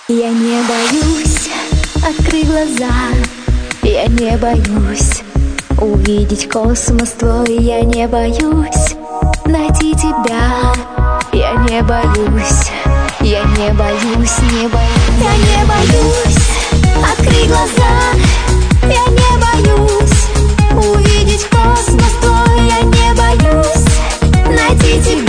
Я не боюсь открыть глаза, я не боюсь увидеть космос твой, я не боюсь найти тебя, я не боюсь, я не боюсь, не боюсь. Я не боюсь открыть глаза, я не боюсь увидеть космос твой, я не боюсь найти тебя.